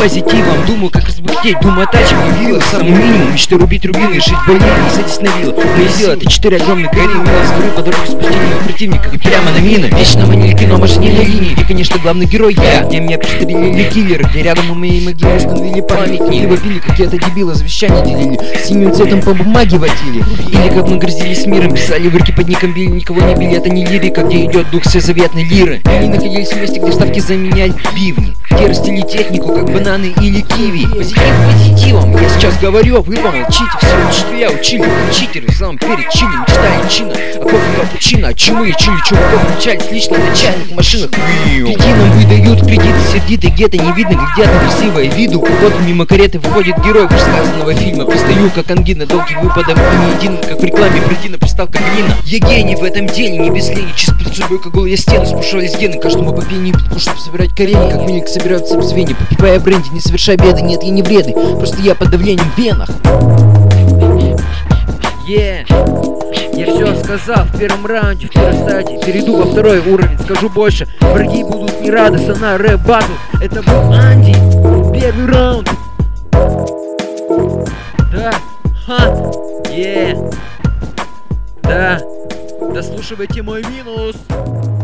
позитивом. Думаю, как разбухтеть, думаю, тачек не вилла. Самый минимум, мечты рубить рубины, жить в боевике, садись на вилла. Мои силы, это 4 огромных гориллы. С горы по дороге спустили противника и прямо на мины. Вечно ванильки, но машине на линии. И, конечно, главный герой я. Где меня пристрелили киллеры, где рядом у моей могилы установили памятник. Либо пили какие-то дебилы, завещания делили, синим цветом по бумаге водили. Или как мы грозились с миром, писали вырки под ником, били, никого не били. Это не лирика, где идет дух всезаветной лиры. Они находились в месте, где ставки заменяли бивни, где растили технику, как бананы или киви. Позитив позитивом, я сейчас говорю, вы помолчите. Все учителя учили, читеры сам перед чили мечтали чина. А кофе капучино, а чумы чили чуваков мчались лично на чайных машинах. Кретинам выдают кредиты сердиты, где-то не видно, где-то красивое виду. Вот мимо кареты выходит герой вышесказанного фильма. Пристаю, как ангина, долгим выпадом и не един, как в рекламе придина приставка глина. Я гений в этом деле, не без лени, чист перед судьбой, как голые стены, спушивались гены. Каждому по пению битку, чтобы собирать корень, как милик собираются в звенья. Попивая бренди, не совершай беды, нет, я не вредный, просто я под давлением в венах. Я все сказал в первом раунде, в первой стадии. Перейду во второй уровень, скажу больше. Враги будут не рады, сана рэп батл. Это был Анди, первый раунд. Да, ха, да, дослушивайте мой минус.